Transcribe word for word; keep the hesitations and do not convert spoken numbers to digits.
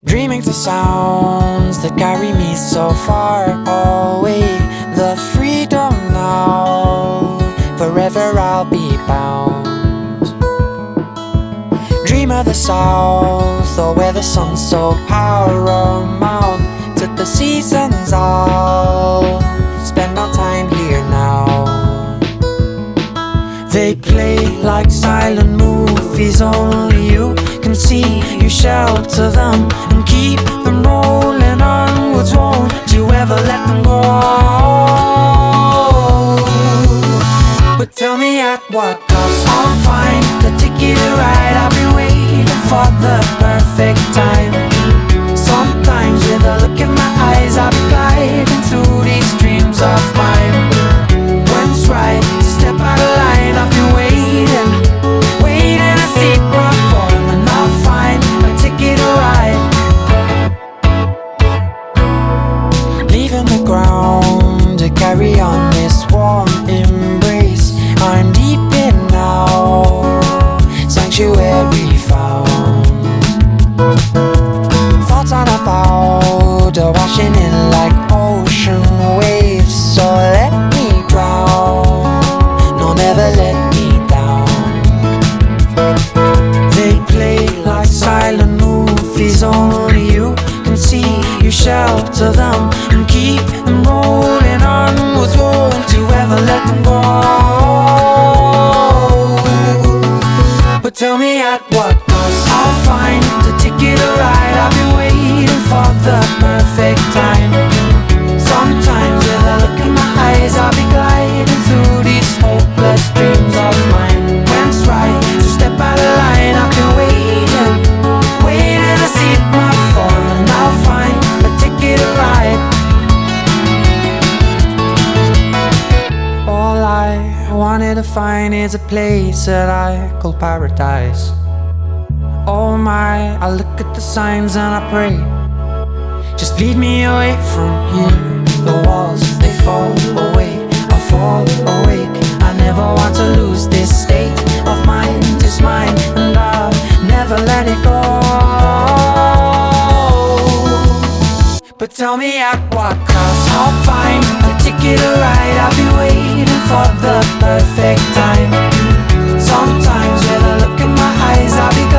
Dreaming to sounds that carry me so far away. The freedom now, forever I'll be bound. Dream of the south, or where the sun's so paramount. To the seasons I'll spend our time here now. They play like silent movies, only you can see. You shelter them and keep them rolling onwards. Won't you ever let them go? But tell me at what cost. I'll find the ticket to ride. I've been waiting for the perfect time. Sometimes with a look in my eyes, I'll be gliding through these dreams of mine. When it's right to step out of line, I've been waiting, waiting to see my form, and I'll find a ticket to ride. Leaving the ground to carry on this warm embrace. I'm deep in now, sanctuary found. Thoughts unavowed are washing in like ocean waves. So let me drown, no, never let me down. They play like silent movies, only you can see. You shelter them and keep them rolling onwards. Won't you ever let them go? But tell me at what cost. I'll find the ticket to ride. I've been waiting for the perfect time. Sometimes with a look in my eyes, I'll be gliding through these hopeless dreams of mine. When it's right to step out of line, I've been waiting, waiting to see my form, and I'll find a ticket to ride. All I wanted to find is a place that I call paradise. Oh my, I look at the signs and I pray, just lead me away from here. The walls, they fall away, I fall awake. I never want to lose this state of mind. It's mine and I'll never let it go. But tell me at what cost. I'll find a ticket to ride. I've been waiting for the perfect time. Sometimes with a look in my eyes, I'll be glad